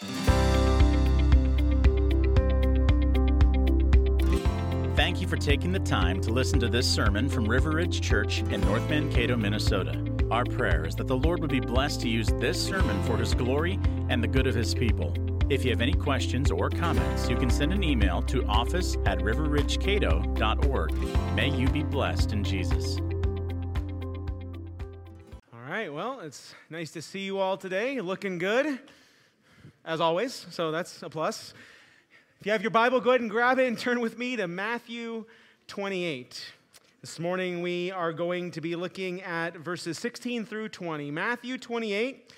Thank you for taking the time to listen to this sermon from River Ridge Church in North Mankato, Minnesota. Our prayer is that the Lord would be blessed to use this sermon for His glory and the good of His people. If you have any questions or comments, you can send an email to office@riverridgecato.org. May you be blessed in Jesus. All right, well, it's nice to see you all today. You're looking good, as always, so that's a plus. If you have your Bible, go ahead and grab it and turn with me to Matthew 28. This morning we are going to be looking at verses 16 through 20. Matthew 28,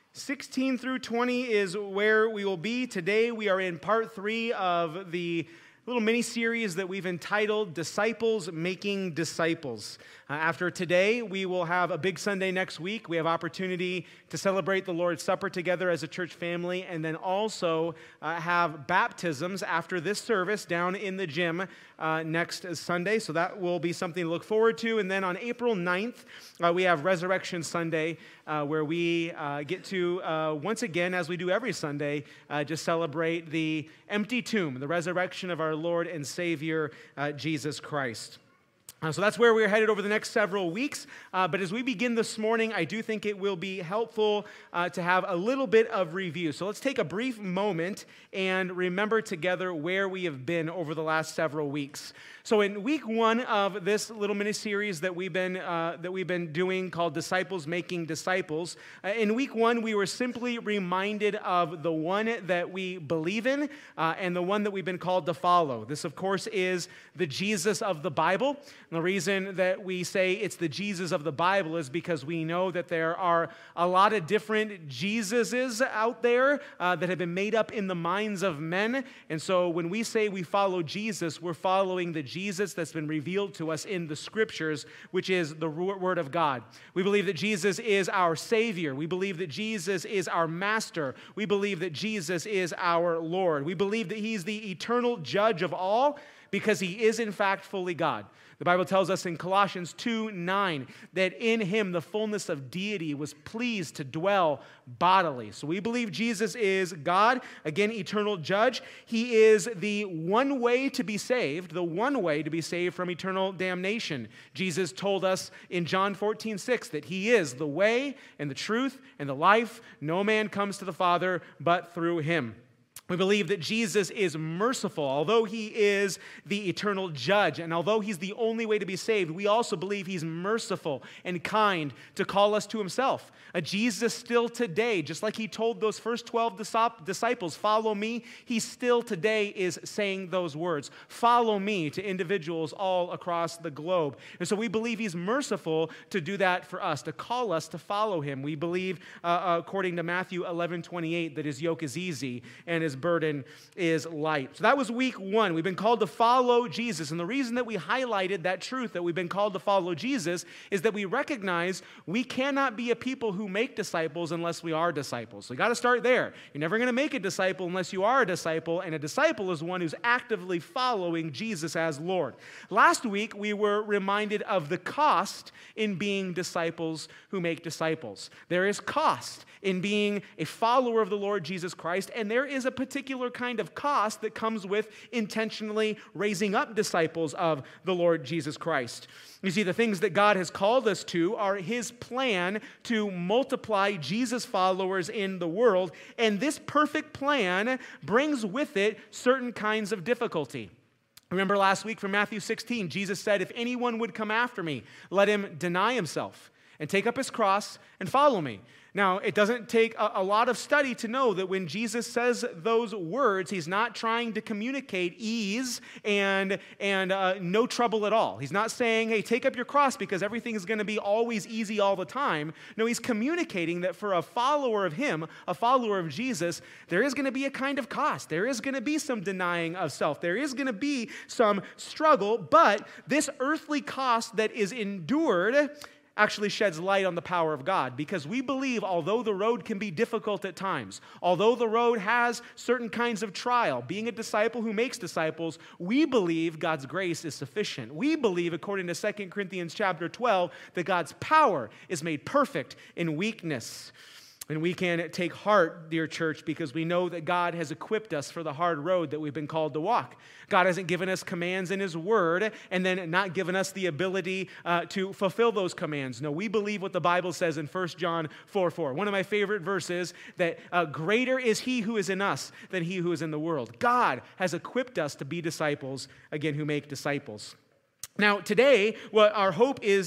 16 through 20 is where we will be. Today we are in part 3 of the little mini-series that we've entitled Disciples Making Disciples. After today, we will have a big Sunday next week. We have opportunity to celebrate the Lord's Supper together as a church family, and then also have baptisms after this service down in the gym next Sunday. So that will be something to look forward to. And then on April 9th, we have Resurrection Sunday, where we get to, once again, as we do every Sunday, just celebrate the empty tomb, the resurrection of our Lord and Savior, Jesus Christ. So that's where we're headed over the next several weeks. But as we begin this morning, I do think it will be helpful to have a little bit of review. So let's take a brief moment and remember together where we have been over the last several weeks. So in week 1 of this little mini-series that we've been doing called Disciples Making Disciples, in week 1 we were simply reminded of the one that we believe in and the one that we've been called to follow. This, of course, is the Jesus of the Bible. And the reason that we say it's the Jesus of the Bible is because we know that there are a lot of different Jesuses out there that have been made up in the minds of men. And so when we say we follow Jesus, we're following the Jesus that's been revealed to us in the Scriptures, which is the Word of God. We believe that Jesus is our Savior. We believe that Jesus is our Master. We believe that Jesus is our Lord. We believe that He's the eternal judge of all because He is in fact fully God. The Bible tells us in Colossians 2:9 that in Him the fullness of deity was pleased to dwell bodily. So we believe Jesus is God, again, eternal judge. He is the one way to be saved, the one way to be saved from eternal damnation. Jesus told us in John 14:6 that He is the way and the truth and the life. No man comes to the Father but through Him. We believe that Jesus is merciful, although He is the eternal judge, and although He's the only way to be saved, we also believe He's merciful and kind to call us to Himself. Jesus still today, just like He told those first 12 disciples, follow me, He still today is saying those words, follow me, to individuals all across the globe. And so we believe He's merciful to do that for us, to call us to follow Him. We believe, according to Matthew 11:28, that His yoke is easy and His burden is light. So that was week 1. We've been called to follow Jesus. And the reason that we highlighted that truth, that we've been called to follow Jesus, is that we recognize we cannot be a people who make disciples unless we are disciples. So you got to start there. You're never going to make a disciple unless you are a disciple, and a disciple is one who's actively following Jesus as Lord. Last week, we were reminded of the cost in being disciples who make disciples. There is cost in being a follower of the Lord Jesus Christ, and there is a particular kind of cost that comes with intentionally raising up disciples of the Lord Jesus Christ. You see, the things that God has called us to are His plan to multiply Jesus followers in the world, and this perfect plan brings with it certain kinds of difficulty. Remember last week from Matthew 16, Jesus said, if anyone would come after me, let him deny himself and take up his cross and follow me. Now, it doesn't take a lot of study to know that when Jesus says those words, He's not trying to communicate ease and no trouble at all. He's not saying, hey, take up your cross because everything is going to be always easy all the time. No, He's communicating that for a follower of Him, a follower of Jesus, there is going to be a kind of cost. There is going to be some denying of self. There is going to be some struggle, but this earthly cost that is endured actually sheds light on the power of God, because we believe although the road can be difficult at times, although the road has certain kinds of trial, being a disciple who makes disciples, we believe God's grace is sufficient. We believe, according to 2 Corinthians chapter 12, that God's power is made perfect in weakness. And we can take heart, dear church, because we know that God has equipped us for the hard road that we've been called to walk. God hasn't given us commands in His Word and then not given us the ability to fulfill those commands. No, we believe what the Bible says in 1 John 4:4. One of my favorite verses, that greater is He who is in us than he who is in the world. God has equipped us to be disciples, again, who make disciples. Now, today, what our hope is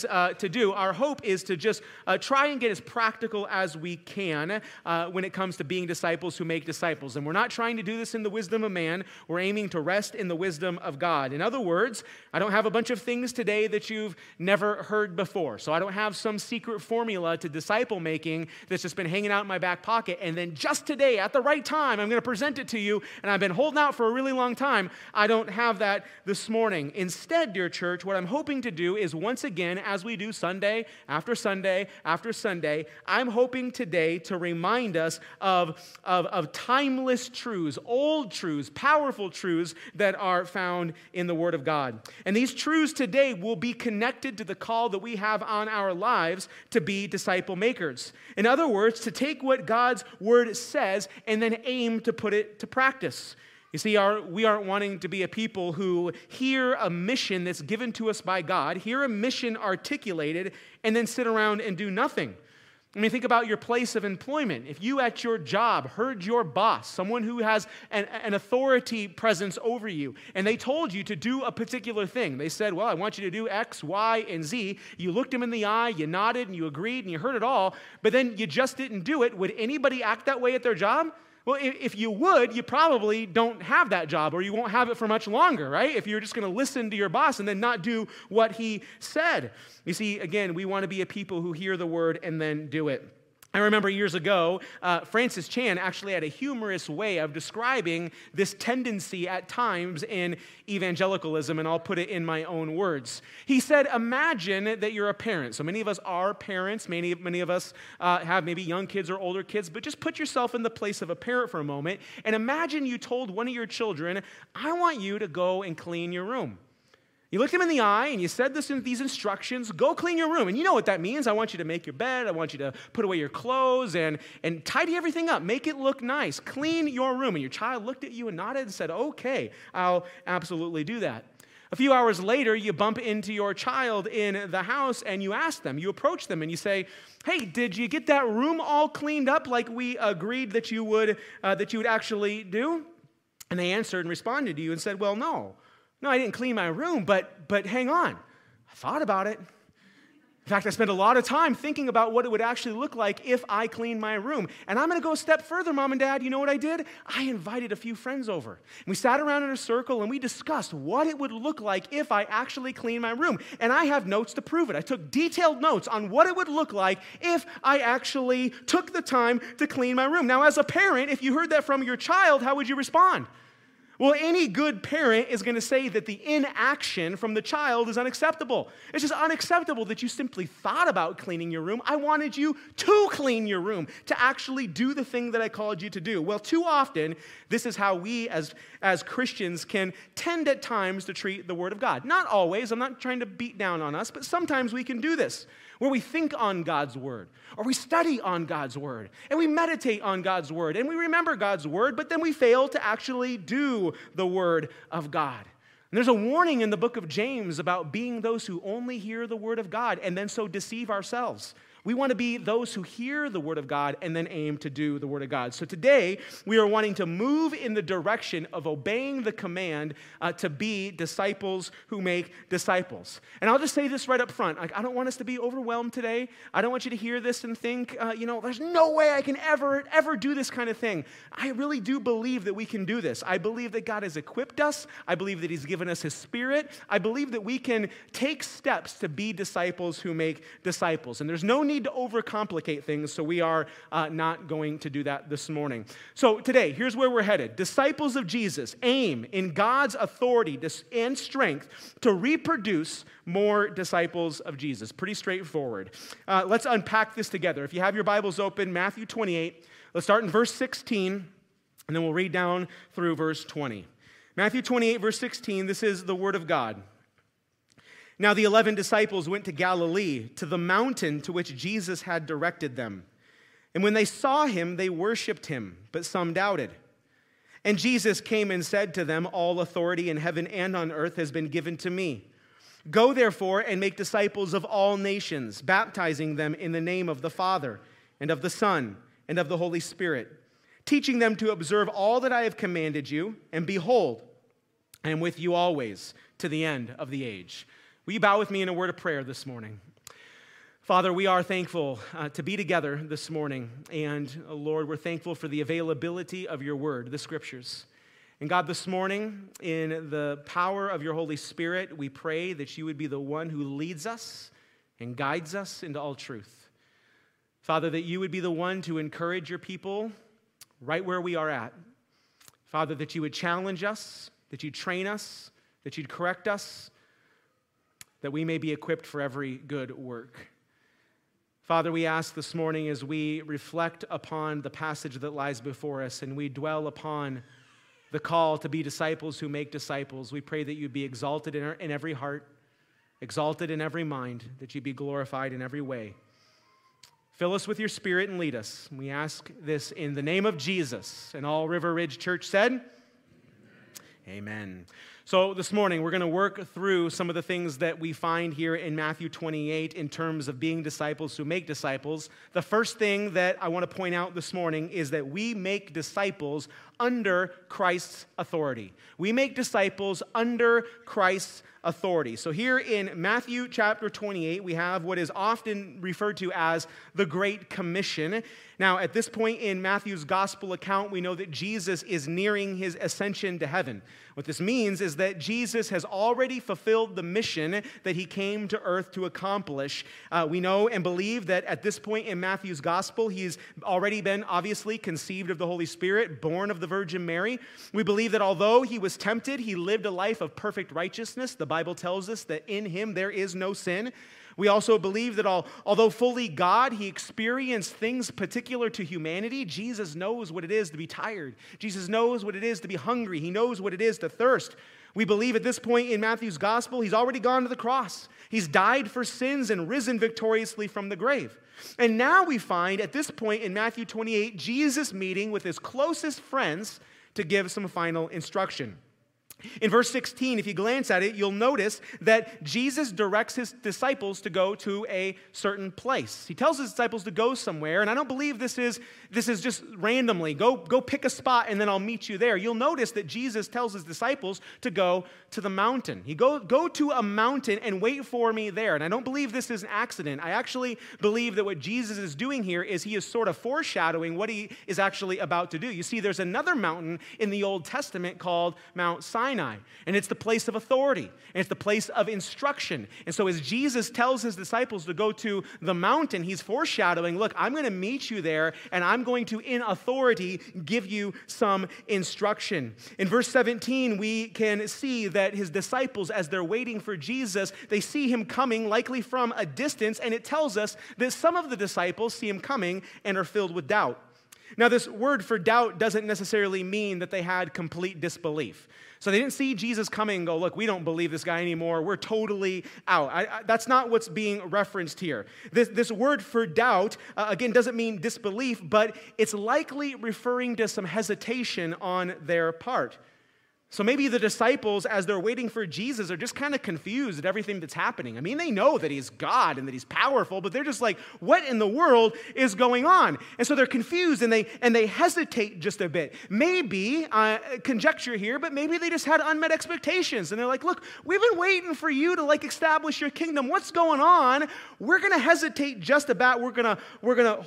to just try and get as practical as we can when it comes to being disciples who make disciples. And we're not trying to do this in the wisdom of man. We're aiming to rest in the wisdom of God. In other words, I don't have a bunch of things today that you've never heard before. So I don't have some secret formula to disciple making that's just been hanging out in my back pocket. And then just today, at the right time, I'm going to present it to you. And I've been holding out for a really long time. I don't have that this morning. Instead, dear church, what I'm hoping to do is once again, as we do Sunday after Sunday after Sunday, I'm hoping today to remind us of timeless truths, old truths, powerful truths that are found in the Word of God. And these truths today will be connected to the call that we have on our lives to be disciple makers. In other words, to take what God's Word says and then aim to put it to practice. You see, we aren't wanting to be a people who hear a mission that's given to us by God, hear a mission articulated, and then sit around and do nothing. I mean, think about your place of employment. If you at your job heard your boss, someone who has an authority presence over you, and they told you to do a particular thing. They said, well, I want you to do X, Y, and Z. You looked him in the eye, you nodded, and you agreed, and you heard it all, but then you just didn't do it. Would anybody act that way at their job? Well, if you would, you probably don't have that job, or you won't have it for much longer, right? If you're just going to listen to your boss and then not do what he said. You see, again, we want to be a people who hear the word and then do it. I remember years ago, Francis Chan actually had a humorous way of describing this tendency at times in evangelicalism, and I'll put it in my own words. He said, imagine that you're a parent. So many of us are parents. Many of us have maybe young kids or older kids, but just put yourself in the place of a parent for a moment, and imagine you told one of your children, I want you to go and clean your room. You looked him in the eye and you said these instructions, go clean your room. And you know what that means. I want you to make your bed. I want you to put away your clothes and tidy everything up. Make it look nice. Clean your room. And your child looked at you and nodded and said, okay, I'll absolutely do that. A few hours later, you bump into your child in the house and you ask them, you approach them and you say, hey, did you get that room all cleaned up like we agreed that you would actually do? And they answered and responded to you and said, well, no, I didn't clean my room, but hang on. I thought about it. In fact, I spent a lot of time thinking about what it would actually look like if I cleaned my room. And I'm going to go a step further, Mom and Dad. You know what I did? I invited a few friends over. And we sat around in a circle and we discussed what it would look like if I actually cleaned my room. And I have notes to prove it. I took detailed notes on what it would look like if I actually took the time to clean my room. Now, as a parent, if you heard that from your child, how would you respond? Well, any good parent is going to say that the inaction from the child is unacceptable. It's just unacceptable that you simply thought about cleaning your room. I wanted you to clean your room, to actually do the thing that I called you to do. Well, too often, this is how we as Christians can tend at times to treat the Word of God. Not always. I'm not trying to beat down on us, but sometimes we can do this, where we think on God's Word, or we study on God's Word, and we meditate on God's Word, and we remember God's Word, but then we fail to actually do the Word of God. And there's a warning in the book of James about being those who only hear the Word of God and then so deceive ourselves. We want to be those who hear the Word of God and then aim to do the Word of God. So today, we are wanting to move in the direction of obeying the command to be disciples who make disciples. And I'll just say this right up front. I don't want us to be overwhelmed today. I don't want you to hear this and think, there's no way I can ever do this kind of thing. I really do believe that we can do this. I believe that God has equipped us. I believe that He's given us His Spirit. I believe that we can take steps to be disciples who make disciples. And there's no need to overcomplicate things, so we are not going to do that this morning. So today, here's where we're headed. Disciples of Jesus aim in God's authority and strength to reproduce more disciples of Jesus. Pretty straightforward. Let's unpack this together. If you have your Bibles open, Matthew 28, let's start in verse 16, and then we'll read down through verse 20. Matthew 28, verse 16, this is the Word of God. Now the 11 disciples went to Galilee, to the mountain to which Jesus had directed them. And when they saw him, they worshipped him, but some doubted. And Jesus came and said to them, all authority in heaven and on earth has been given to me. Go therefore and make disciples of all nations, baptizing them in the name of the Father and of the Son and of the Holy Spirit, teaching them to observe all that I have commanded you. And behold, I am with you always to the end of the age. Will you bow with me in a word of prayer this morning? Father, we are thankful to be together this morning. And Lord, we're thankful for the availability of your word, the scriptures. And God, this morning, in the power of your Holy Spirit, we pray that you would be the one who leads us and guides us into all truth. Father, that you would be the one to encourage your people right where we are at. Father, that you would challenge us, that you'd train us, that you'd correct us, that we may be equipped for every good work. Father, we ask this morning as we reflect upon the passage that lies before us and we dwell upon the call to be disciples who make disciples, we pray that you'd be exalted in every heart, exalted in every mind, that you'd be glorified in every way. Fill us with your Spirit and lead us. We ask this in the name of Jesus. And all River Ridge Church said, Amen. So this morning, we're going to work through some of the things that we find here in Matthew 28 in terms of being disciples who make disciples. The first thing that I want to point out this morning is that we make disciples under Christ's authority. We make disciples under Christ's authority. So here in Matthew chapter 28, we have what is often referred to as the Great Commission. Now, at this point in Matthew's gospel account, we know that Jesus is nearing his ascension to heaven. What this means is that Jesus has already fulfilled the mission that he came to earth to accomplish. We know and believe that at this point in Matthew's gospel, he's already been obviously conceived of the Holy Spirit, born of the Virgin Mary. We believe that although he was tempted, he lived a life of perfect righteousness. The Bible tells us that in him there is no sin. We also believe that although fully God, he experienced things particular to humanity. Jesus knows what it is to be tired. Jesus knows what it is to be hungry. He knows what it is to thirst. We believe at this point in Matthew's gospel, he's already gone to the cross. He's died for sins and risen victoriously from the grave. And now we find at this point in Matthew 28, Jesus meeting with his closest friends to give some final instruction. In verse 16, if you glance at it, you'll notice that Jesus directs his disciples to go to a certain place. He tells his disciples to go somewhere, and I don't believe this is just randomly. Go pick a spot, and then I'll meet you there. You'll notice that Jesus tells his disciples to go to the mountain. He go to a mountain and wait for me there. And I don't believe this is an accident. I actually believe that what Jesus is doing here is he is sort of foreshadowing what he is actually about to do. You see, there's another mountain in the Old Testament called Mount Sinai, and it's the place of authority, and it's the place of instruction. And so as Jesus tells his disciples to go to the mountain, he's foreshadowing, look, I'm going to meet you there, and I'm going to, in authority, give you some instruction. In verse 17, we can see that his disciples, as they're waiting for Jesus, they see him coming, likely from a distance, and it tells us that some of the disciples see him coming and are filled with doubt. Now, this word for doubt doesn't necessarily mean that they had complete disbelief. So they didn't see Jesus coming and go, look, we don't believe this guy anymore. We're totally out. That's not what's being referenced here. This word for doubt, again, doesn't mean disbelief, but it's likely referring to some hesitation on their part. So maybe the disciples, as they're waiting for Jesus, are just kind of confused at everything that's happening. I mean, they know that he's God and that he's powerful, but they're just like, what in the world is going on? And so they're confused and they hesitate just a bit. Maybe, conjecture here, but maybe they just had unmet expectations. And they're like, look, we've been waiting for you to establish your kingdom. What's going on? We're going to hesitate just about. We're going to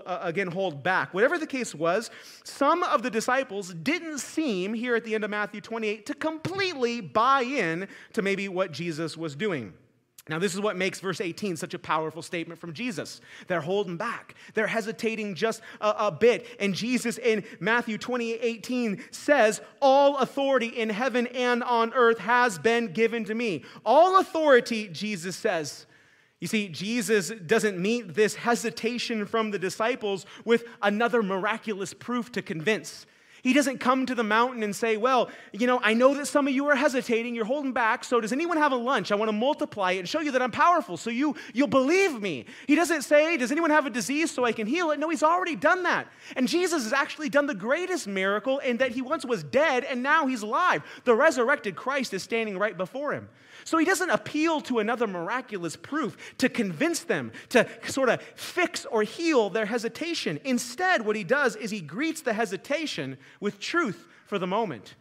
hold back. Whatever the case was, some of the disciples didn't seem, here at the end of Matthew 28, to completely buy in to maybe what Jesus was doing. Now, this is what makes verse 18 such a powerful statement from Jesus. They're holding back. They're hesitating just a bit. And Jesus in Matthew 28:18 says, all authority in heaven and on earth has been given to me. All authority, Jesus says. You see, Jesus doesn't meet this hesitation from the disciples with another miraculous proof to convince. He doesn't come to the mountain and say, well, I know that some of you are hesitating, you're holding back, so does anyone have a lunch? I want to multiply it and show you that I'm powerful, so you'll believe me. He doesn't say, does anyone have a disease so I can heal it? No, he's already done that. And Jesus has actually done the greatest miracle in that he once was dead and now he's alive. The resurrected Christ is standing right before him. So he doesn't appeal to another miraculous proof to convince them, to sort of fix or heal their hesitation. Instead, what he does is he greets the hesitation with truth for the moment.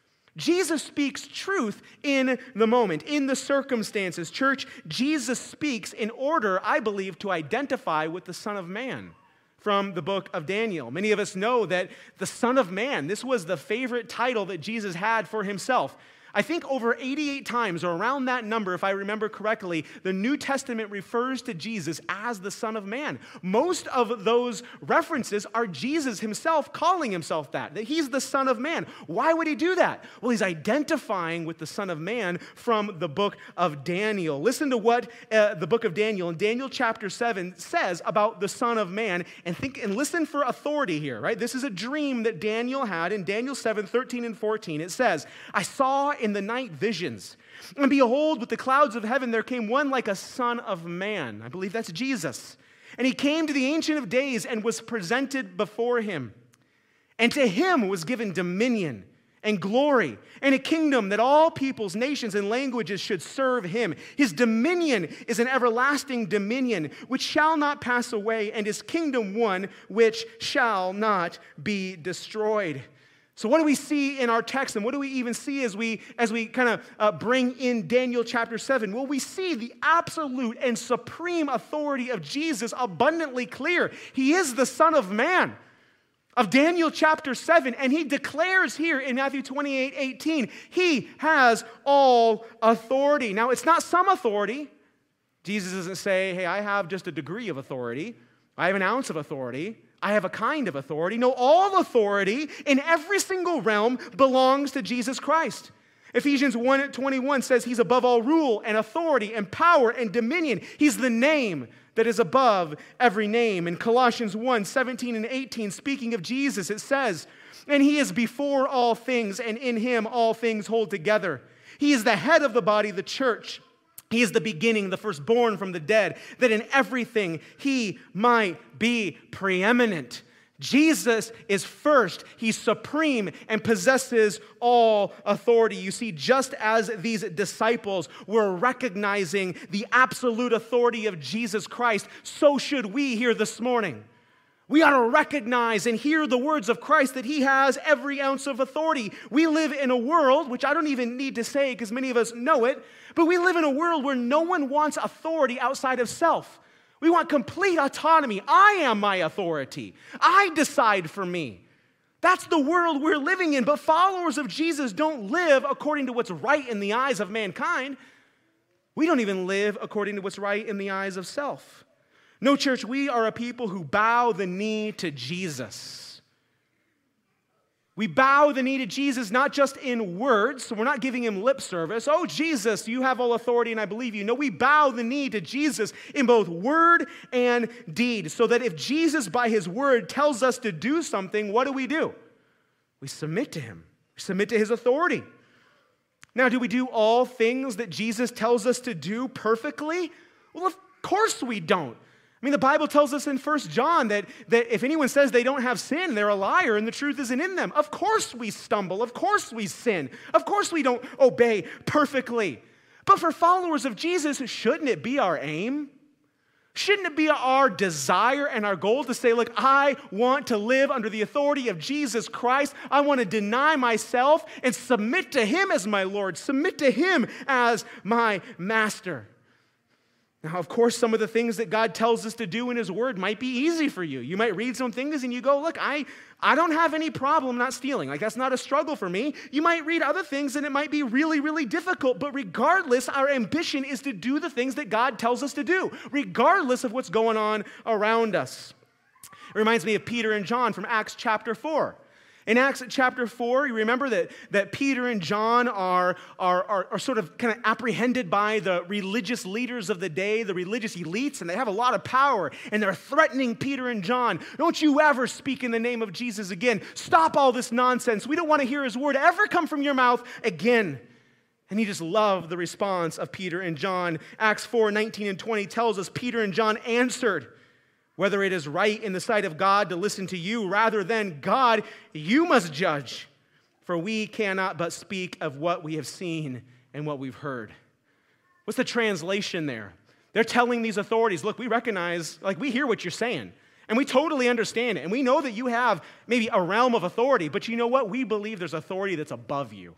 Jesus speaks truth in the moment, in the circumstances. Church, Jesus speaks in order, I believe, to identify with the Son of Man from the book of Daniel. Many of us know that the Son of Man, this was the favorite title that Jesus had for himself. I think over 88 times, or around that number, if I remember correctly, the New Testament refers to Jesus as the Son of Man. Most of those references are Jesus himself calling himself that he's the Son of Man. Why would he do that? Well, he's identifying with the Son of Man from the book of Daniel. Listen to what the book of Daniel in Daniel chapter 7 says about the Son of Man, and listen for authority here, right? This is a dream that Daniel had in Daniel 7, 13 and 14. It says, I saw in the night visions, and behold, with the clouds of heaven there came one like a son of man. I believe that's Jesus. And he came to the Ancient of Days and was presented before him. And to him was given dominion and glory and a kingdom that all peoples, nations, and languages should serve him. His dominion is an everlasting dominion which shall not pass away, and his kingdom one which shall not be destroyed. So what do we see in our text, and what do we even see as we kind of bring in Daniel chapter 7? Well, we see the absolute and supreme authority of Jesus abundantly clear. He is the Son of Man of Daniel chapter 7, and he declares here in Matthew 28:18, he has all authority. Now, it's not some authority. Jesus doesn't say, hey, I have just a degree of authority. I have an ounce of authority. I have a kind of authority. No, all authority in every single realm belongs to Jesus Christ. Ephesians 1:21 says he's above all rule and authority and power and dominion. He's the name that is above every name. In Colossians 1:17 and 18, speaking of Jesus, it says, and he is before all things, and in him all things hold together. He is the head of the body, the church. He is the beginning, the firstborn from the dead, that in everything he might be preeminent. Jesus is first. He's supreme and possesses all authority. You see, just as these disciples were recognizing the absolute authority of Jesus Christ, so should we here this morning. We ought to recognize and hear the words of Christ that he has every ounce of authority. We live in a world, which I don't even need to say because many of us know it, but we live in a world where no one wants authority outside of self. We want complete autonomy. I am my authority. I decide for me. That's the world we're living in, but followers of Jesus don't live according to what's right in the eyes of mankind. We don't even live according to what's right in the eyes of self. No, church, we are a people who bow the knee to Jesus. We bow the knee to Jesus not just in words, so we're not giving him lip service. Oh, Jesus, you have all authority and I believe you. No, we bow the knee to Jesus in both word and deed, so that if Jesus by his word tells us to do something, what do? We submit to him. We submit to his authority. Now, do we do all things that Jesus tells us to do perfectly? Well, of course we don't. I mean, the Bible tells us in 1 John that if anyone says they don't have sin, they're a liar and the truth isn't in them. Of course we stumble. Of course we sin. Of course we don't obey perfectly. But for followers of Jesus, shouldn't it be our aim? Shouldn't it be our desire and our goal to say, look, I want to live under the authority of Jesus Christ. I want to deny myself and submit to him as my Lord, submit to him as my master. Now, of course, some of the things that God tells us to do in his word might be easy for you. You might read some things and you go, look, I don't have any problem not stealing. Like, that's not a struggle for me. You might read other things and it might be really, really difficult. But regardless, our ambition is to do the things that God tells us to do, regardless of what's going on around us. It reminds me of Peter and John from Acts chapter 4. In Acts chapter 4, you remember that Peter and John are sort of kind of apprehended by the religious leaders of the day, the religious elites, and they have a lot of power, and they're threatening Peter and John. Don't you ever speak in the name of Jesus again. Stop all this nonsense. We don't want to hear his word ever come from your mouth again. And he just loved the response of Peter and John. Acts 4, 19 and 20 tells us Peter and John answered, whether it is right in the sight of God to listen to you rather than God, you must judge. For we cannot but speak of what we have seen and what we've heard. What's the translation there? They're telling these authorities, look, we recognize, we hear what you're saying. And we totally understand it. And we know that you have maybe a realm of authority. But you know what? We believe there's authority that's above you.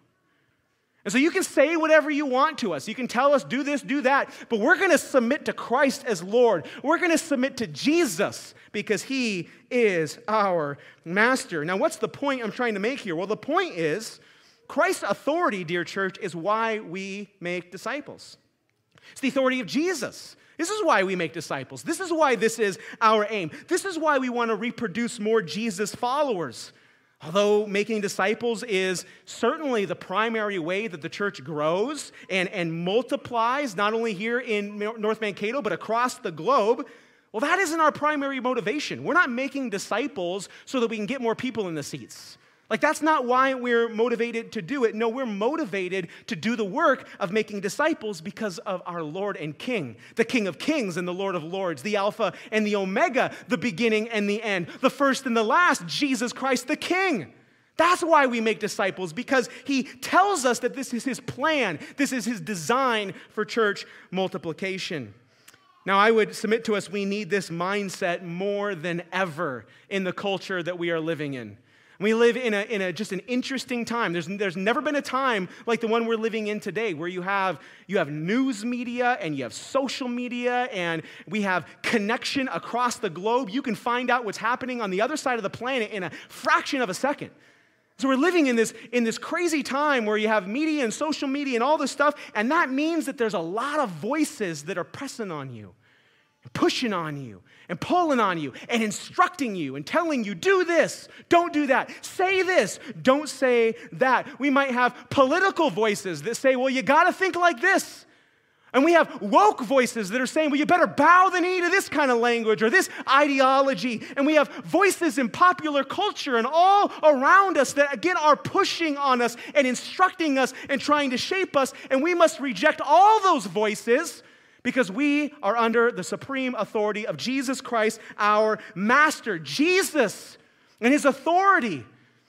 And so you can say whatever you want to us. You can tell us, do this, do that. But we're going to submit to Christ as Lord. We're going to submit to Jesus because he is our master. Now, what's the point I'm trying to make here? Well, the point is Christ's authority, dear church, is why we make disciples. It's the authority of Jesus. This is why we make disciples. This is why this is our aim. This is why we want to reproduce more Jesus followers. Although making disciples is certainly the primary way that the church grows and multiplies, not only here in North Mankato, but across the globe, well, that isn't our primary motivation. We're not making disciples so that we can get more people in the seats. That's not why we're motivated to do it. No, we're motivated to do the work of making disciples because of our Lord and King, the King of Kings and the Lord of Lords, the Alpha and the Omega, the beginning and the end, the first and the last, Jesus Christ the King. That's why we make disciples, because he tells us that this is his plan, this is his design for church multiplication. Now, I would submit to us we need this mindset more than ever in the culture that we are living in. We live in just an interesting time. There's never been a time like the one we're living in today where you have news media and you have social media and we have connection across the globe. You can find out what's happening on the other side of the planet in a fraction of a second. So we're living in this crazy time where you have media and social media and all this stuff, and that means that there's a lot of voices that are pressing on you, and pushing on you, and pulling on you, and instructing you, and telling you, do this, don't do that, say this, don't say that. We might have political voices that say, well, you got to think like this. And we have woke voices that are saying, well, you better bow the knee to this kind of language or this ideology. And we have voices in popular culture and all around us that, again, are pushing on us and instructing us and trying to shape us. And we must reject all those voices because we are under the supreme authority of Jesus Christ, our Master. Jesus and his authority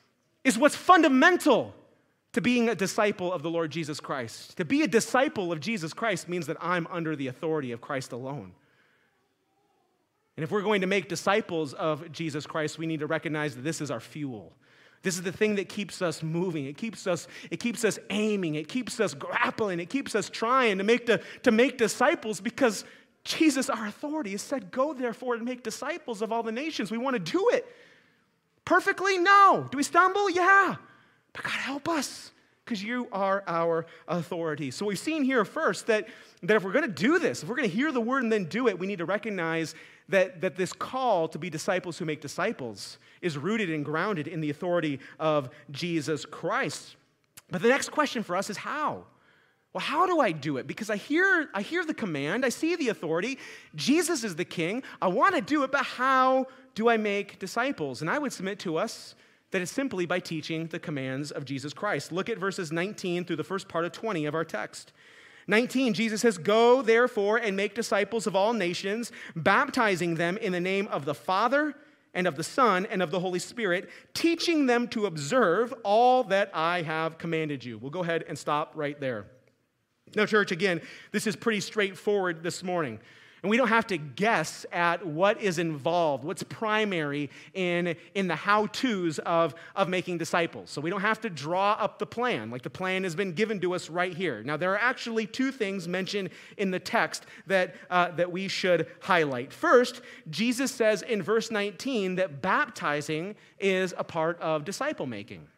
is what's fundamental to being a disciple of the Lord Jesus Christ. To be a disciple of Jesus Christ means that I'm under the authority of Christ alone. And if we're going to make disciples of Jesus Christ, we need to recognize that this is our fuel. This is the thing that keeps us moving. It keeps us aiming. It keeps us grappling. It keeps us trying to make disciples because Jesus, our authority, has said, go therefore and make disciples of all the nations. We want to do it. Perfectly? No. Do we stumble? Yeah. But God, help us, because you are our authority. So we've seen here first that if we're going to do this, if we're going to hear the word and then do it, we need to recognize that this call to be disciples who make disciples is rooted and grounded in the authority of Jesus Christ. But the next question for us is how? Well, how do I do it? Because I hear the command, I see the authority. Jesus is the king. I want to do it, but how do I make disciples? And I would submit to us that it's simply by teaching the commands of Jesus Christ. Look at verses 19 through the first part of 20 of our text. 19, Jesus says, go therefore and make disciples of all nations, baptizing them in the name of the Father and of the Son and of the Holy Spirit, teaching them to observe all that I have commanded you. We'll go ahead and stop right there. Now, church, again, this is pretty straightforward this morning. And we don't have to guess at what is involved, what's primary in the how-tos of making disciples. So we don't have to draw up the plan. Like the plan has been given to us right here. Now, there are actually two things mentioned in the text that we should highlight. First, Jesus says in verse 19 that baptizing is a part of disciple making.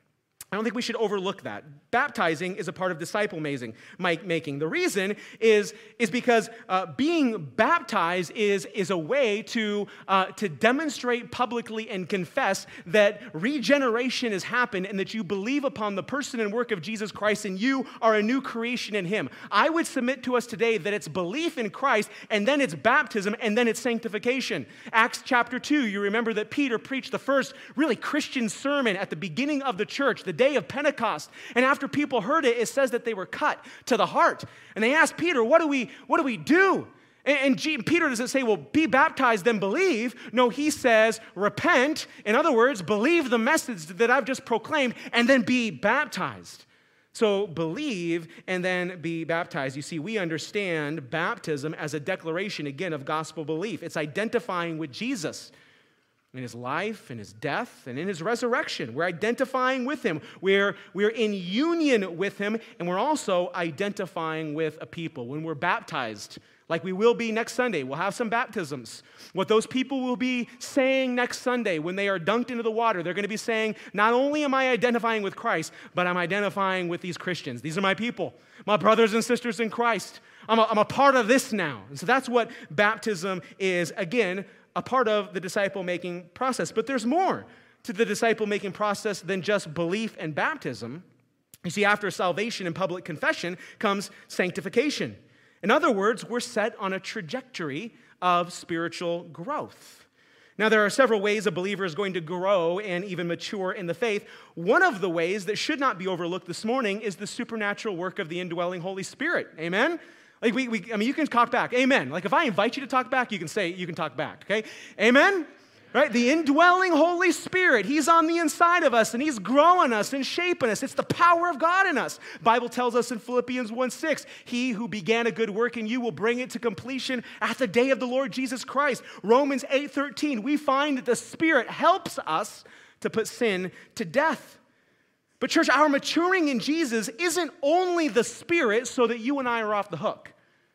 I don't think we should overlook that. Baptizing is a part of disciple making. The reason is because being baptized is a way to demonstrate publicly and confess that regeneration has happened and that you believe upon the person and work of Jesus Christ and you are a new creation in him. I would submit to us today that it's belief in Christ and then it's baptism and then it's sanctification. Acts chapter 2, you remember that Peter preached the first really Christian sermon at the beginning of the church, the day of Pentecost. And after people heard it, it says that they were cut to the heart. And they asked Peter, what do we do? And Peter doesn't say, well, be baptized, then believe. No, he says, repent. In other words, believe the message that I've just proclaimed, and then be baptized. So believe and then be baptized. You see, we understand baptism as a declaration, again, of gospel belief. It's identifying with Jesus in his life, in his death, and in his resurrection. We're identifying with him. We're in union with him, and we're also identifying with a people. When we're baptized, like we will be next Sunday, we'll have some baptisms. What those people will be saying next Sunday when they are dunked into the water, they're going to be saying, not only am I identifying with Christ, but I'm identifying with these Christians. These are my people, my brothers and sisters in Christ. I'm a part of this now. And so that's what baptism is. Again, a part of the disciple-making process. But there's more to the disciple-making process than just belief and baptism. You see, after salvation and public confession comes sanctification. In other words, we're set on a trajectory of spiritual growth. Now, there are several ways a believer is going to grow and even mature in the faith. One of the ways that should not be overlooked this morning is the supernatural work of the indwelling Holy Spirit. Amen? Like you can talk back. Amen. Like if I invite you to talk back, you can talk back. Okay? Amen? Right? The indwelling Holy Spirit, he's on the inside of us and he's growing us and shaping us. It's the power of God in us. The Bible tells us in Philippians 1:6, he who began a good work in you will bring it to completion at the day of the Lord Jesus Christ. Romans 8:13, we find that the Spirit helps us to put sin to death. But church, our maturing in Jesus isn't only the Spirit so that you and I are off the hook.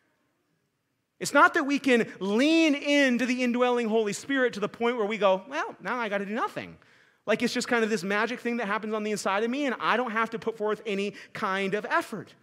It's not that we can lean into the indwelling Holy Spirit to the point where we go, well, now I got to do nothing. Like it's just kind of this magic thing that happens on the inside of me and I don't have to put forth any kind of effort.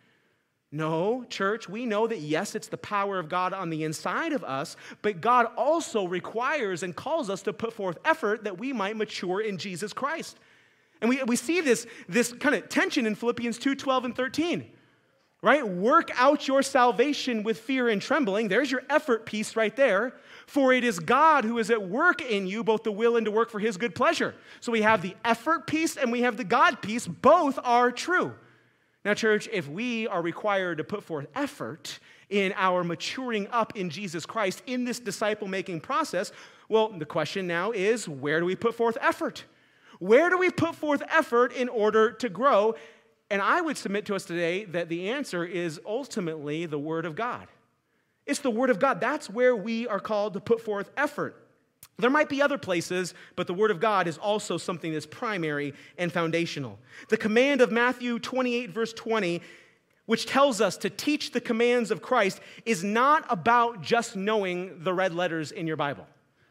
No, church, we know that yes, it's the power of God on the inside of us, but God also requires and calls us to put forth effort that we might mature in Jesus Christ. And we see this kind of tension in Philippians 2:12 and 13, right? Work out your salvation with fear and trembling. There's your effort piece right there. For it is God who is at work in you, both the will and to work for his good pleasure. So we have the effort piece and we have the God piece. Both are true. Now, church, if we are required to put forth effort in our maturing up in Jesus Christ in this disciple-making process, well, the question now is, where do we put forth effort? Where do we put forth effort in order to grow? And I would submit to us today that the answer is ultimately the Word of God. It's the Word of God. That's where we are called to put forth effort. There might be other places, but the Word of God is also something that's primary and foundational. The command of Matthew 28, verse 20, which tells us to teach the commands of Christ, is not about just knowing the red letters in your Bible.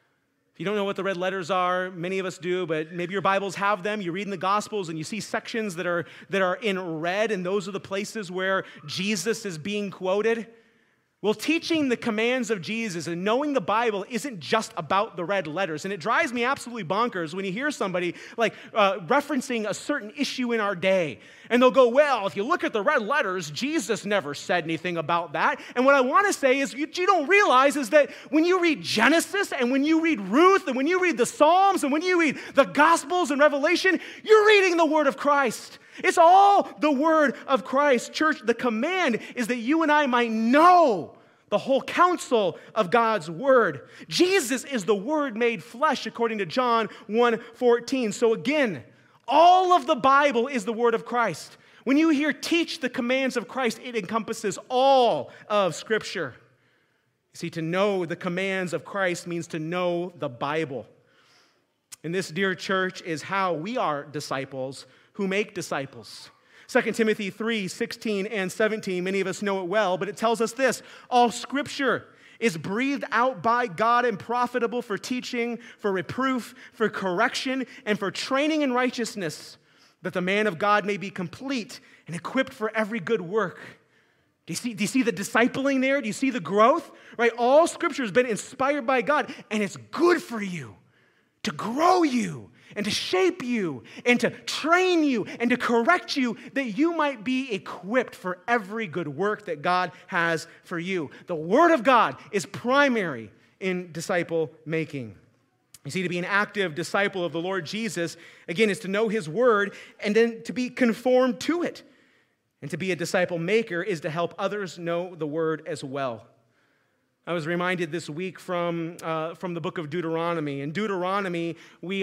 You don't know what the red letters are. Many of us do, but maybe your Bibles have them. You read in the Gospels and you see sections that are in red, and those are the places where Jesus is being quoted. Well, teaching the commands of Jesus and knowing the Bible isn't just about the red letters. And it drives me absolutely bonkers when you hear somebody like referencing a certain issue in our day. And they'll go, well, if you look at the red letters, Jesus never said anything about that. And what I want to say is, you don't realize is that when you read Genesis and when you read Ruth and when you read the Psalms and when you read the Gospels and Revelation, you're reading the Word of Christ. It's all the Word of Christ. Church, the command is that you and I might know the whole counsel of God's Word. Jesus is the Word made flesh, according to John 1:14. So again, all of the Bible is the Word of Christ. When you hear teach the commands of Christ, it encompasses all of Scripture. You see, to know the commands of Christ means to know the Bible. And this, dear church, is how we are disciples who make disciples. 2 Timothy 3:16 and 17, many of us know it well, but it tells us this: all Scripture is breathed out by God and profitable for teaching, for reproof, for correction, and for training in righteousness, that the man of God may be complete and equipped for every good work. Do you see the discipling there? Do you see the growth? Right? All Scripture has been inspired by God, and it's good for you, to grow you, and to shape you, and to train you, and to correct you, that you might be equipped for every good work that God has for you. The Word of God is primary in disciple making. You see, to be an active disciple of the Lord Jesus, again, is to know His Word and then to be conformed to it. And to be a disciple maker is to help others know the Word as well. I was reminded this week from the book of Deuteronomy. In Deuteronomy, we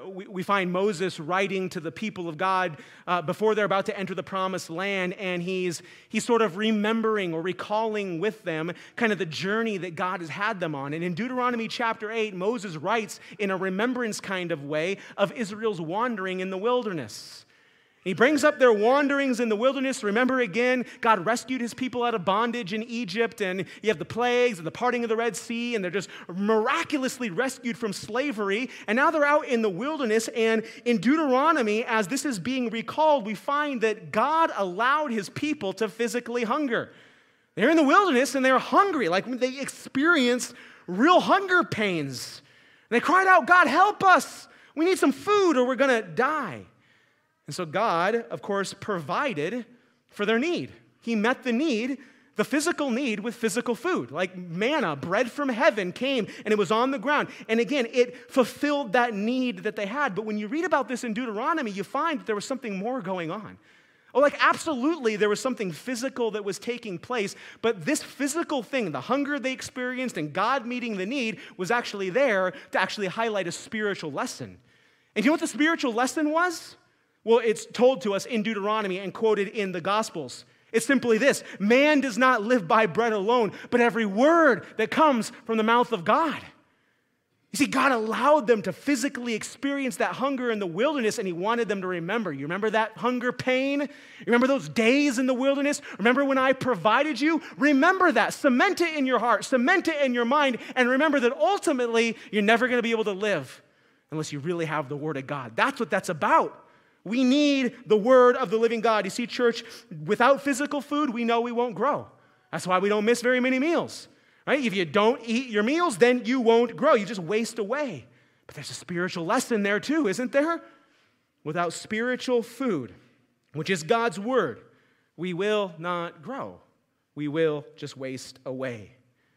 find Moses writing to the people of God before they're about to enter the promised land, and he's sort of remembering or recalling with them kind of the journey that God has had them on. And in Deuteronomy chapter 8, Moses writes in a remembrance kind of way of Israel's wandering in the wilderness. He brings up their wanderings in the wilderness. Remember again, God rescued His people out of bondage in Egypt, and you have the plagues and the parting of the Red Sea, and they're just miraculously rescued from slavery. And now they're out in the wilderness, and in Deuteronomy, as this is being recalled, we find that God allowed His people to physically hunger. They're in the wilderness, and they're hungry, like they experienced real hunger pains. And they cried out, God, help us. We need some food, or we're going to die. And so God, of course, provided for their need. He met the need, the physical need, with physical food. Like manna, bread from heaven came, and it was on the ground. And again, it fulfilled that need that they had. But when you read about this in Deuteronomy, you find that there was something more going on. Oh, like absolutely there was something physical that was taking place, but this physical thing, the hunger they experienced and God meeting the need, was actually there to actually highlight a spiritual lesson. And you know what the spiritual lesson was? Well, it's told to us in Deuteronomy and quoted in the Gospels. It's simply this: man does not live by bread alone, but every word that comes from the mouth of God. You see, God allowed them to physically experience that hunger in the wilderness, and He wanted them to remember. You remember that hunger pain? You remember those days in the wilderness? Remember when I provided you? Remember that. Cement it in your heart. Cement it in your mind. And remember that ultimately, you're never going to be able to live unless you really have the Word of God. That's what that's about. We need the Word of the living God. You see, church, without physical food, we know we won't grow. That's why we don't miss very many meals, right? If you don't eat your meals, then you won't grow. You just waste away. But there's a spiritual lesson there too, isn't there? Without spiritual food, which is God's Word, we will not grow. We will just waste away.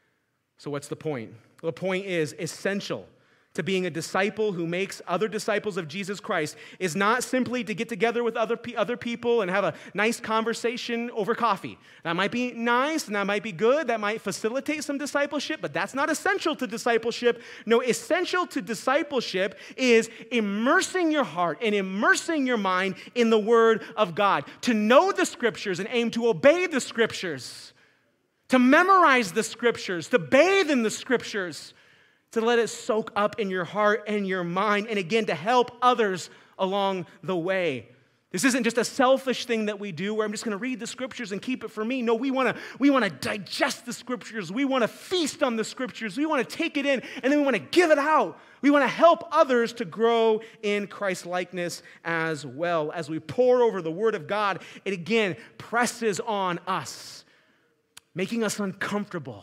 So what's the point? The point is essential to being a disciple who makes other disciples of Jesus Christ is not simply to get together with other people and have a nice conversation over coffee. That might be nice and that might be good. That might facilitate some discipleship, but that's not essential to discipleship. No, essential to discipleship is immersing your heart and immersing your mind in the Word of God, to know the Scriptures and aim to obey the Scriptures, to memorize the Scriptures, to bathe in the Scriptures, to let it soak up in your heart and your mind, and again, to help others along the way. This isn't just a selfish thing that we do where I'm just going to read the Scriptures and keep it for me. No, we want to digest the Scriptures. We want to feast on the Scriptures. We want to take it in, and then we want to give it out. We want to help others to grow in Christ-likeness as well. As we pour over the Word of God, it again presses on us, making us uncomfortable,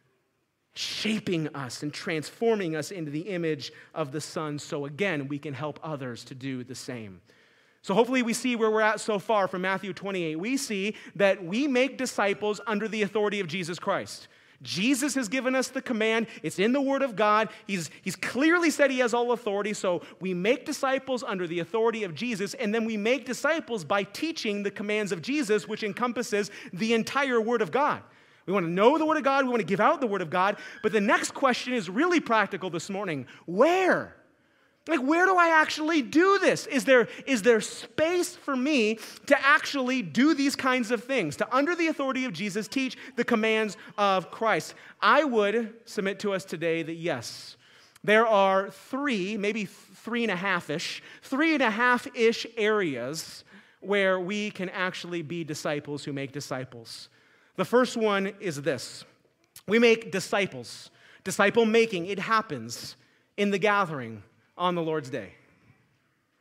shaping us and transforming us into the image of the Son, so again, we can help others to do the same. So hopefully we see where we're at so far from Matthew 28. We see that we make disciples under the authority of Jesus Christ. Jesus has given us the command. It's in the Word of God. He's clearly said He has all authority, so we make disciples under the authority of Jesus, and then we make disciples by teaching the commands of Jesus, which encompasses the entire Word of God. We want to know the Word of God. We want to give out the Word of God. But the next question is really practical this morning. Where? Like, where do I actually do this? Is there space for me to actually do these kinds of things, to, under the authority of Jesus, teach the commands of Christ? I would submit to us today that yes, there are maybe 3.5-ish areas where we can actually be disciples who make disciples. The first one is this. We make disciples. Disciple making, it happens in the gathering on the Lord's Day.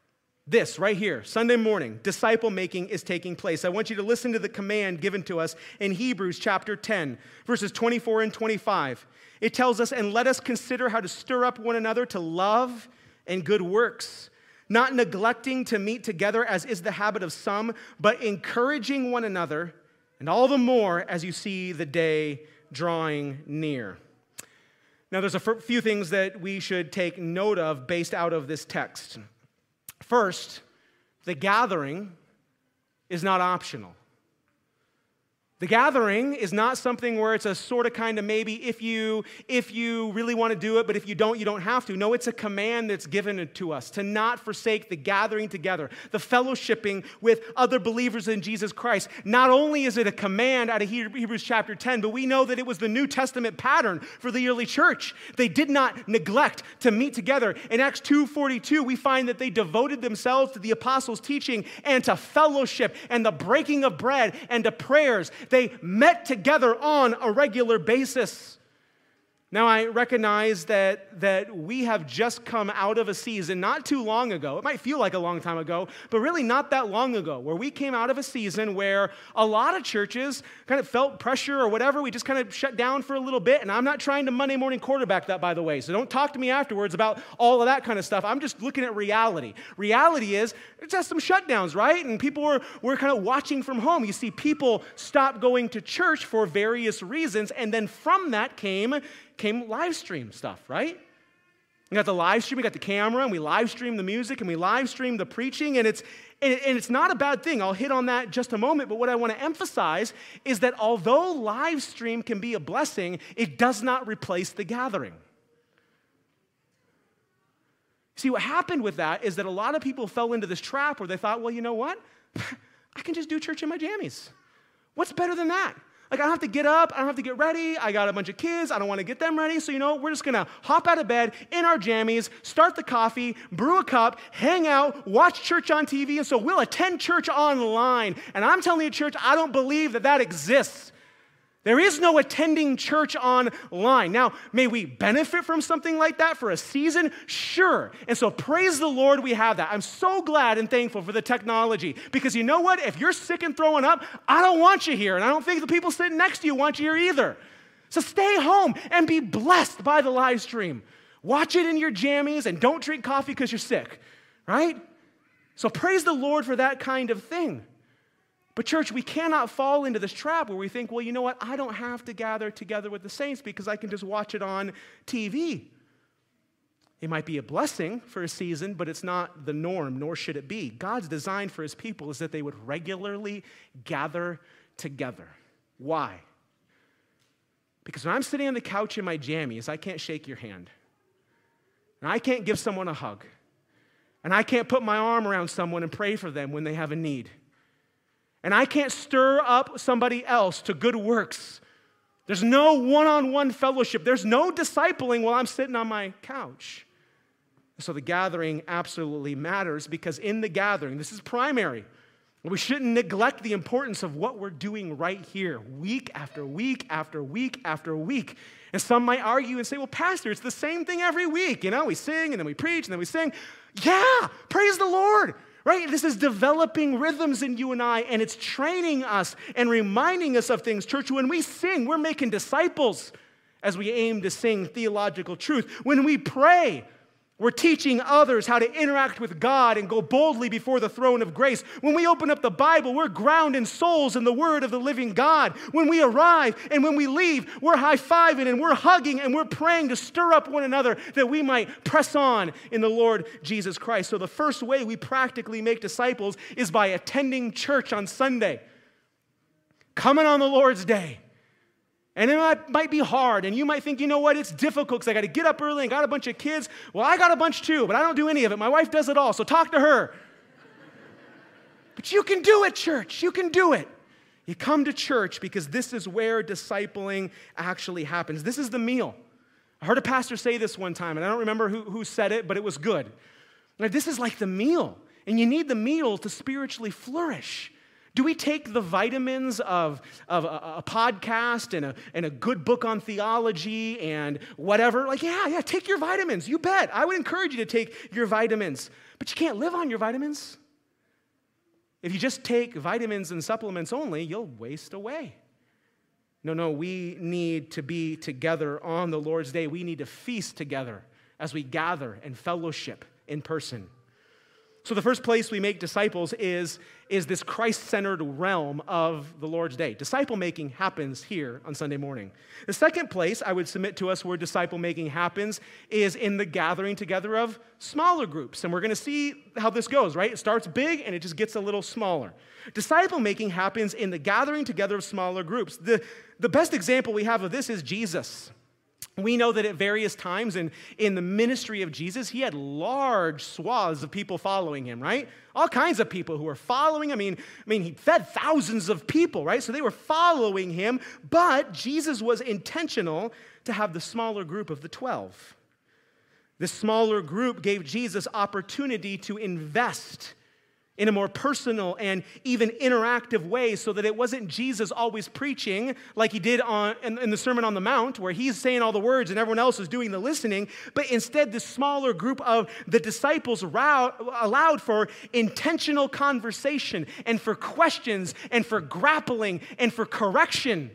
This right here, Sunday morning, disciple making is taking place. I want you to listen to the command given to us in Hebrews chapter 10, verses 24 and 25. It tells us, and let us consider how to stir up one another to love and good works, not neglecting to meet together as is the habit of some, but encouraging one another, and all the more as you see the day drawing near. Now, there's a few things that we should take note of based out of this text. First, the gathering is not optional. The gathering is not something where it's a sort of kind of maybe if you really want to do it, but if you don't have to. No, it's a command that's given to us to not forsake the gathering together, the fellowshipping with other believers in Jesus Christ. Not only is it a command out of Hebrews chapter 10, but we know that it was the New Testament pattern for the early church. They did not neglect to meet together. In Acts 2:42, we find that they devoted themselves to the apostles' teaching and to fellowship and the breaking of bread and to prayers. They met together on a regular basis. Now, I recognize that we have just come out of a season not too long ago. It might feel like a long time ago, but really not that long ago, where we came out of a season where a lot of churches kind of felt pressure or whatever. We just kind of shut down for a little bit, and I'm not trying to Monday morning quarterback that, by the way, so don't talk to me afterwards about all of that kind of stuff. I'm just looking at reality. Reality is, it's just some shutdowns, right? And people were kind of watching from home. You see, people stopped going to church for various reasons, and then from that came live stream stuff, right? We got the live stream, we got the camera, and we live stream the music, and we live stream the preaching, and it's not a bad thing. I'll hit on that just a moment, but what I want to emphasize is that although live stream can be a blessing, it does not replace the gathering. See, what happened with that is that a lot of people fell into this trap where they thought, well, you know what? I can just do church in my jammies. What's better than that? Like, I don't have to get up, I don't have to get ready, I got a bunch of kids, I don't want to get them ready, so we're just going to hop out of bed in our jammies, start the coffee, brew a cup, hang out, watch church on TV, and so we'll attend church online. And I'm telling you, church, I don't believe that exists. There is no attending church online. Now, may we benefit from something like that for a season? Sure. And so praise the Lord we have that. I'm so glad and thankful for the technology, because you know what? If you're sick and throwing up, I don't want you here, and I don't think the people sitting next to you want you here either. So stay home and be blessed by the live stream. Watch it in your jammies and don't drink coffee because you're sick, right? So praise the Lord for that kind of thing. But church, we cannot fall into this trap where we think, well, you know what? I don't have to gather together with the saints because I can just watch it on TV. It might be a blessing for a season, but it's not the norm, nor should it be. God's design for his people is that they would regularly gather together. Why? Because when I'm sitting on the couch in my jammies, I can't shake your hand. And I can't give someone a hug. And I can't put my arm around someone and pray for them when they have a need. And I can't stir up somebody else to good works. There's no one-on-one fellowship. There's no discipling while I'm sitting on my couch. So the gathering absolutely matters, because in the gathering, this is primary. We shouldn't neglect the importance of what we're doing right here, week after week after week after week. And some might argue and say, well, Pastor, it's the same thing every week. We sing and then we preach and then we sing. Yeah, praise the Lord. Right? This is developing rhythms in you and I, and it's training us and reminding us of things. Church, when we sing, we're making disciples as we aim to sing theological truth. When we pray, we're teaching others how to interact with God and go boldly before the throne of grace. When we open up the Bible, we're grounding souls in the word of the living God. When we arrive and when we leave, we're high-fiving and we're hugging and we're praying to stir up one another that we might press on in the Lord Jesus Christ. So the first way we practically make disciples is by attending church on Sunday, coming on the Lord's day. And it might be hard, and you might think, you know what, it's difficult because I got to get up early and got a bunch of kids. Well, I got a bunch too, but I don't do any of it. My wife does it all, so talk to her. But you can do it, church. You can do it. You come to church because this is where discipling actually happens. This is the meal. I heard a pastor say this one time, and I don't remember who said it, but it was good. This is like the meal, and you need the meal to spiritually flourish. Do we take the vitamins of a podcast and a good book on theology and whatever? Like, yeah, take your vitamins. You bet. I would encourage you to take your vitamins. But you can't live on your vitamins. If you just take vitamins and supplements only, you'll waste away. No, we need to be together on the Lord's Day. We need to feast together as we gather and fellowship in person. So the first place we make disciples is this Christ-centered realm of the Lord's Day. Disciple-making happens here on Sunday morning. The second place I would submit to us where disciple-making happens is in the gathering together of smaller groups. And we're going to see how this goes, right? It starts big and it just gets a little smaller. Disciple-making happens in the gathering together of smaller groups. The best example we have of this is Jesus. We know that at various times in the ministry of Jesus, he had large swaths of people following him, right? All kinds of people who were following him. I mean, he fed thousands of people, right? So they were following him, but Jesus was intentional to have the smaller group of the 12. This smaller group gave Jesus opportunity to invest in a more personal and even interactive way so that it wasn't Jesus always preaching like he did in the Sermon on the Mount where he's saying all the words and everyone else is doing the listening, but instead this smaller group of the disciples allowed for intentional conversation and for questions and for grappling and for correction.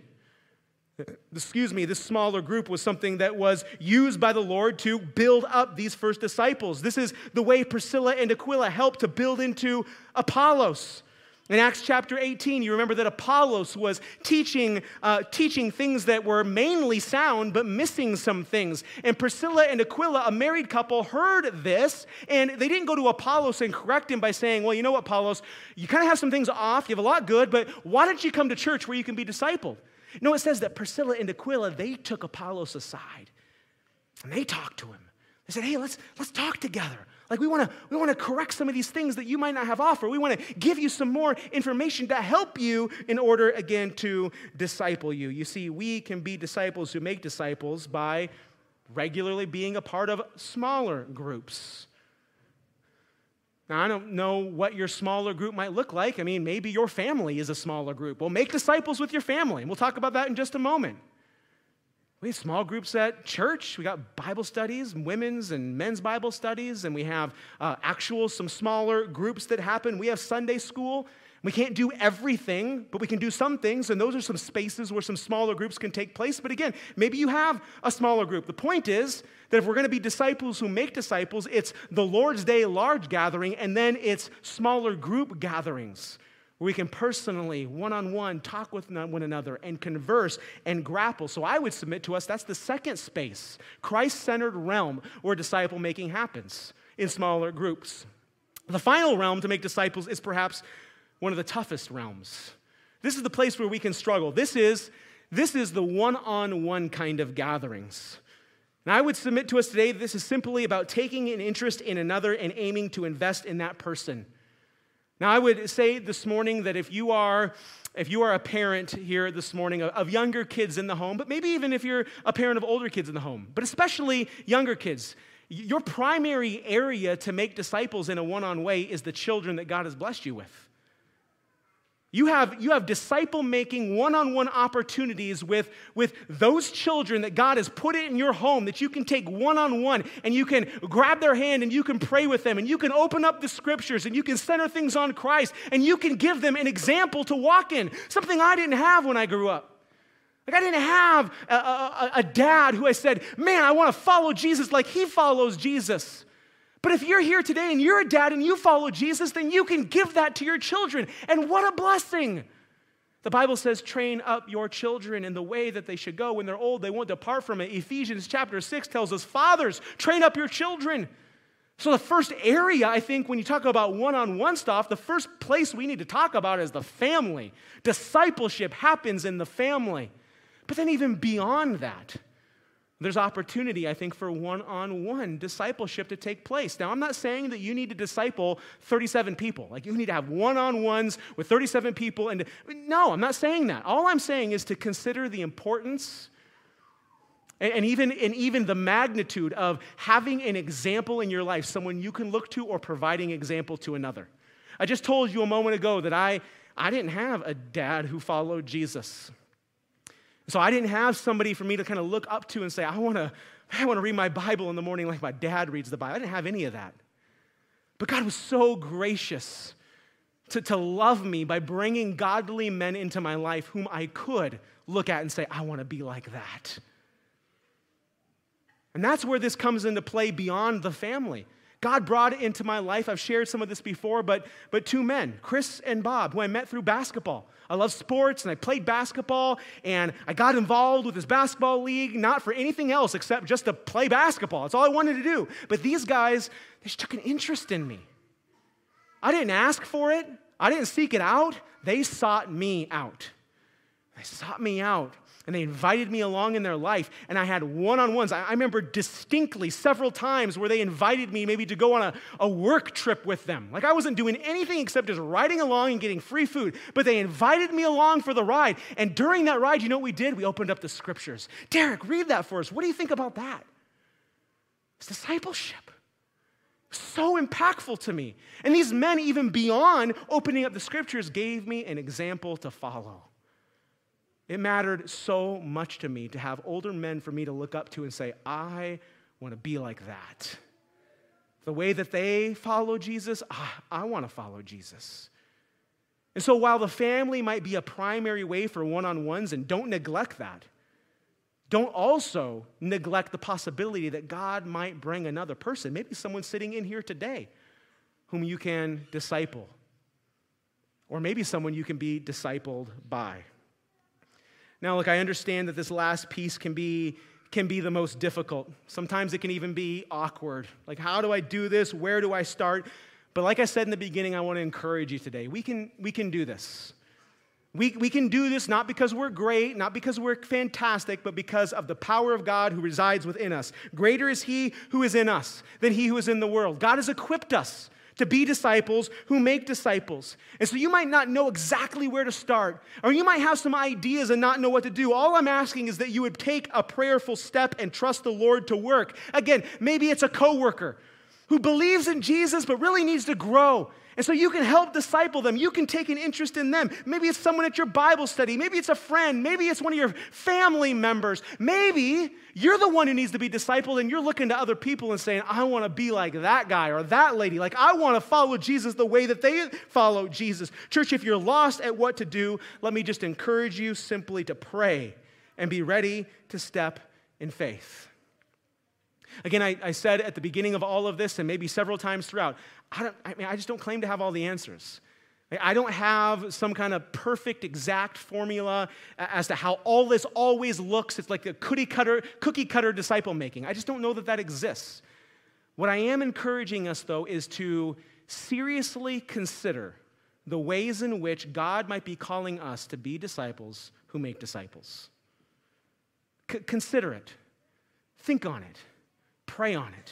This smaller group was something that was used by the Lord to build up these first disciples. This is the way Priscilla and Aquila helped to build into Apollos. In Acts chapter 18, you remember that Apollos was teaching things that were mainly sound, but missing some things. And Priscilla and Aquila, a married couple, heard this, and they didn't go to Apollos and correct him by saying, well, you know what, Apollos, you kind of have some things off, you have a lot good, but why don't you come to church where you can be discipled? No, it says that Priscilla and Aquila, they took Apollos aside, and they talked to him. They said, hey, let's talk together. Like we want to correct some of these things that you might not have offered. We want to give you some more information to help you in order, again, to disciple you. You see, we can be disciples who make disciples by regularly being a part of smaller groups. Now, I don't know what your smaller group might look like. I mean, maybe your family is a smaller group. Well, make disciples with your family. And we'll talk about that in just a moment. We have small groups at church. We got Bible studies, women's and men's Bible studies, and we have some smaller groups that happen. We have Sunday school. We can't do everything, but we can do some things, and those are some spaces where some smaller groups can take place. But again, maybe you have a smaller group. The point is that if we're going to be disciples who make disciples, it's the Lord's Day large gathering, and then it's smaller group gatherings where we can personally, one-on-one, talk with one another and converse and grapple. So I would submit to us that's the second space, Christ-centered realm where disciple-making happens in smaller groups. The final realm to make disciples is perhaps one of the toughest realms. This is the place where we can struggle. This is the one-on-one kind of gatherings. And I would submit to us today that this is simply about taking an interest in another and aiming to invest in that person. Now, I would say this morning that if you are a parent here this morning of younger kids in the home, but maybe even if you're a parent of older kids in the home, but especially younger kids, your primary area to make disciples in a one-on-one way is the children that God has blessed you with. You have disciple-making one-on-one opportunities with those children that God has put in your home that you can take one-on-one and you can grab their hand and you can pray with them and you can open up the scriptures and you can center things on Christ and you can give them an example to walk in, something I didn't have when I grew up. Like I didn't have a dad who I said, man, I want to follow Jesus like he follows Jesus. But if you're here today and you're a dad and you follow Jesus, then you can give that to your children. And what a blessing. The Bible says, train up your children in the way that they should go. When they're old, they won't depart from it. Ephesians chapter 6 tells us, fathers, train up your children. So the first area, I think, when you talk about one-on-one stuff, the first place we need to talk about is the family. Discipleship happens in the family. But then even beyond that, there's opportunity, I think, for one-on-one discipleship to take place. Now, I'm not saying that you need to disciple 37 people. Like, you need to have one-on-ones with 37 people. No, I'm not saying that. All I'm saying is to consider the importance and even the magnitude of having an example in your life, someone you can look to or providing example to another. I just told you a moment ago that I I didn't have a dad who followed Jesus. So I didn't have somebody for me to kind of look up to and say, I want to read my Bible in the morning like my dad reads the Bible. I didn't have any of that. But God was so gracious to love me by bringing godly men into my life whom I could look at and say, I want to be like that. And that's where this comes into play beyond the family. God brought it into my life. I've shared some of this before, but two men, Chris and Bob, who I met through basketball. I love sports, and I played basketball, and I got involved with this basketball league, not for anything else except just to play basketball. That's all I wanted to do. But these guys, they just took an interest in me. I didn't ask for it. I didn't seek it out. They sought me out. They sought me out, and they invited me along in their life, and I had one-on-ones. I remember distinctly several times where they invited me maybe to go on a work trip with them. Like I wasn't doing anything except just riding along and getting free food, but they invited me along for the ride, and during that ride, you know what we did? We opened up the scriptures. Derek, read that for us. What do you think about that? It's discipleship. So impactful to me. And these men, even beyond opening up the scriptures, gave me an example to follow. It mattered so much to me to have older men for me to look up to and say, I want to be like that. The way that they follow Jesus, I want to follow Jesus. And so while the family might be a primary way for one-on-ones, and don't neglect that, don't also neglect the possibility that God might bring another person, maybe someone sitting in here today, whom you can disciple, or maybe someone you can be discipled by. Now, look, I understand that this last piece can be the most difficult. Sometimes it can even be awkward. Like, how do I do this? Where do I start? But like I said in the beginning, I want to encourage you today. We can do this. We can do this not because we're great, not because we're fantastic, but because of the power of God who resides within us. Greater is He who is in us than he who is in the world. God has equipped us to be disciples who make disciples. And so you might not know exactly where to start, or you might have some ideas and not know what to do. All I'm asking is that you would take a prayerful step and trust the Lord to work. Again, maybe it's a coworker who believes in Jesus but really needs to grow. And so you can help disciple them. You can take an interest in them. Maybe it's someone at your Bible study. Maybe it's a friend. Maybe it's one of your family members. Maybe you're the one who needs to be discipled and you're looking to other people and saying, I want to be like that guy or that lady. Like I want to follow Jesus the way that they follow Jesus. Church, if you're lost at what to do, let me just encourage you simply to pray and be ready to step in faith. Again, I said at the beginning of all of this and maybe several times throughout, I just don't claim to have all the answers. I don't have some kind of perfect, exact formula as to how all this always looks. It's like a cookie cutter disciple making. I just don't know that that exists. What I am encouraging us, though, is to seriously consider the ways in which God might be calling us to be disciples who make disciples. Consider it. Think on it. Pray on it.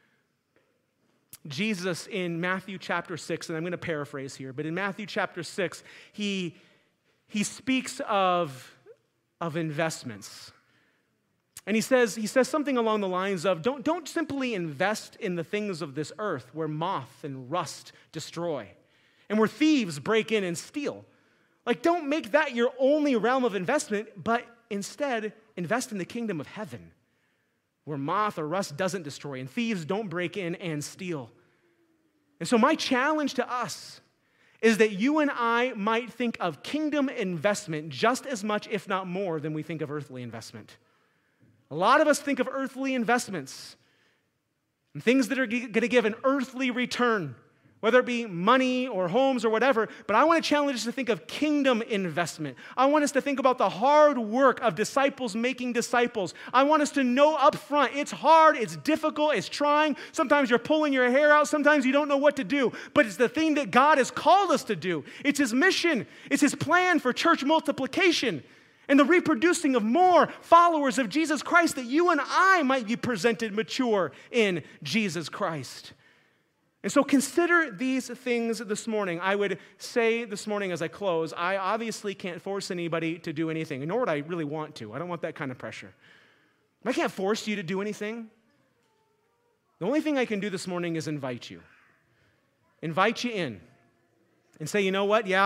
Jesus in Matthew chapter 6, and I'm going to paraphrase here, but in Matthew chapter 6, he speaks of investments. And he says something along the lines of, don't simply invest in the things of this earth where moth and rust destroy and where thieves break in and steal. Like, don't make that your only realm of investment, but instead invest in the kingdom of heaven, where moth or rust doesn't destroy and thieves don't break in and steal. And so my challenge to us is that you and I might think of kingdom investment just as much, if not more, than we think of earthly investment. A lot of us think of earthly investments and things that are going to give an earthly return, whether it be money or homes or whatever, but I want to challenge us to think of kingdom investment. I want us to think about the hard work of disciples making disciples. I want us to know up front, it's hard, it's difficult, it's trying. Sometimes you're pulling your hair out, sometimes you don't know what to do, but it's the thing that God has called us to do. It's His mission, it's His plan for church multiplication and the reproducing of more followers of Jesus Christ, that you and I might be presented mature in Jesus Christ. And so consider these things this morning. I would say this morning as I close, I obviously can't force anybody to do anything, nor would I really want to. I don't want that kind of pressure. I can't force you to do anything. The only thing I can do this morning is invite you. Invite you in and say, you know what? Yeah,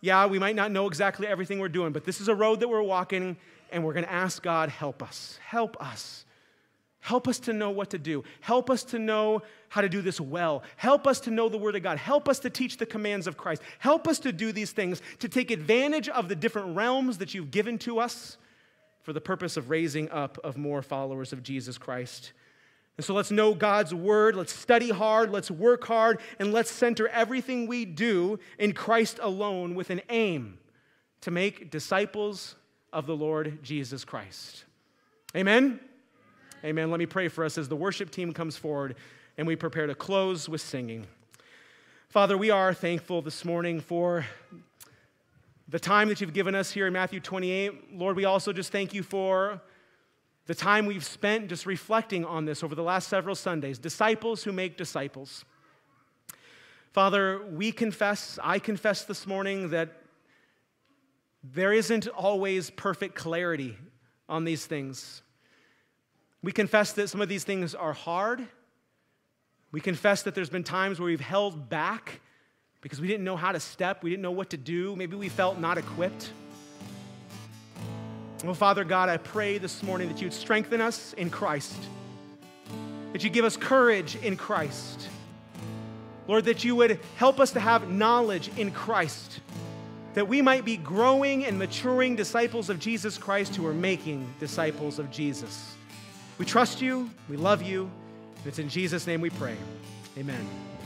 Yeah, we might not know exactly everything we're doing, but this is a road that we're walking, and we're going to ask God, help us. Help us. Help us to know what to do. Help us to know how to do this well. Help us to know the Word of God. Help us to teach the commands of Christ. Help us to do these things, to take advantage of the different realms that you've given to us for the purpose of raising up of more followers of Jesus Christ. And so let's know God's Word. Let's study hard. Let's work hard. And let's center everything we do in Christ alone with an aim to make disciples of the Lord Jesus Christ. Amen? Amen. Let me pray for us as the worship team comes forward and we prepare to close with singing. Father, we are thankful this morning for the time that you've given us here in Matthew 28. Lord, we also just thank you for the time we've spent just reflecting on this over the last several Sundays. Disciples who make disciples. Father, I confess this morning that there isn't always perfect clarity on these things. We confess that some of these things are hard. We confess that there's been times where we've held back because we didn't know how to step. We didn't know what to do. Maybe we felt not equipped. Well, Father God, I pray this morning that you'd strengthen us in Christ, that you give us courage in Christ. Lord, that you would help us to have knowledge in Christ, that we might be growing and maturing disciples of Jesus Christ who are making disciples of Jesus. We trust you, we love you, and it's in Jesus' name we pray. Amen.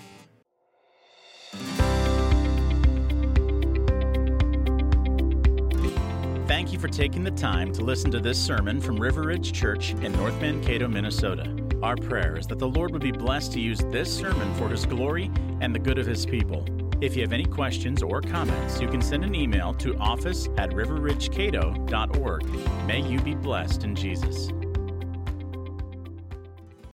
Thank you for taking the time to listen to this sermon from River Ridge Church in North Mankato, Minnesota. Our prayer is that the Lord would be blessed to use this sermon for His glory and the good of His people. If you have any questions or comments, you can send an email to office@riverridgecato.org. May you be blessed in Jesus.